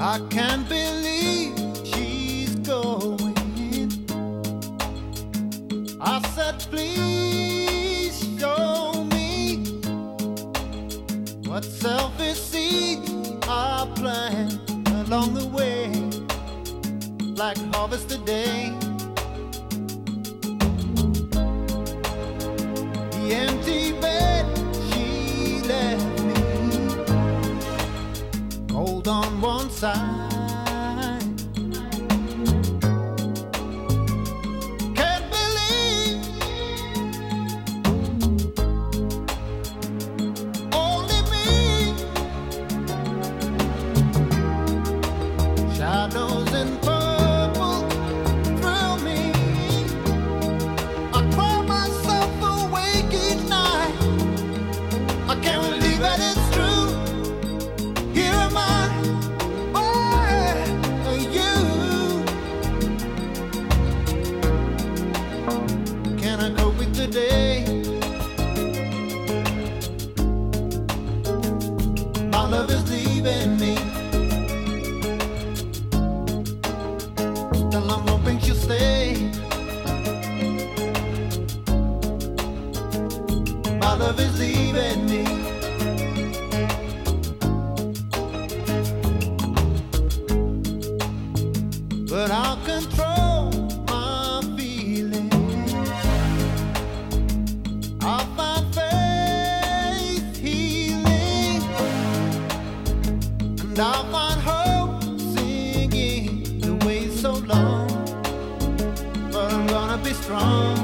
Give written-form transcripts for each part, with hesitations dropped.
I can't believe she's going. I said, please show me what selfish seeds I plant along the way, like harvest today. The empty bed she left me, cold on one side. Can't believe only me, shadows and purple thrill me. I cry myself awake each night. I can't believe that it's true. Here am I. Today, my love is leaving me. Still I'm hoping she'll stay. My love is leaving me. But I'll control my feelings. I'll find faith healing, and I'll find hope singing the way so long. But I'm gonna be strong.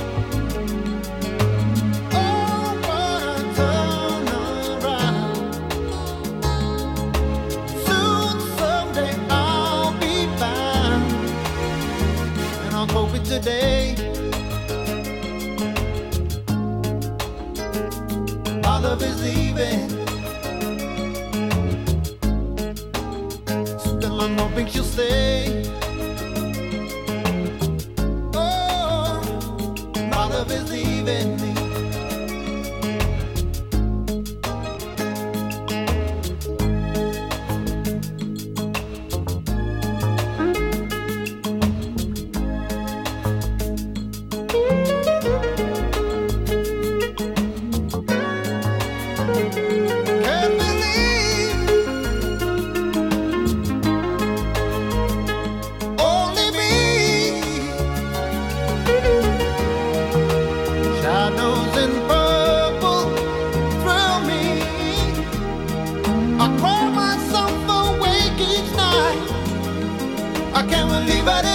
Oh, gonna turn around. Soon, someday I'll be found, and I'll cope with today. My love is leaving. Still I'm hoping she'll stay. Oh, my love is leaving me. Can't believe only me, shadows and purple thrill me. I cry myself awake each night. I can't believe it.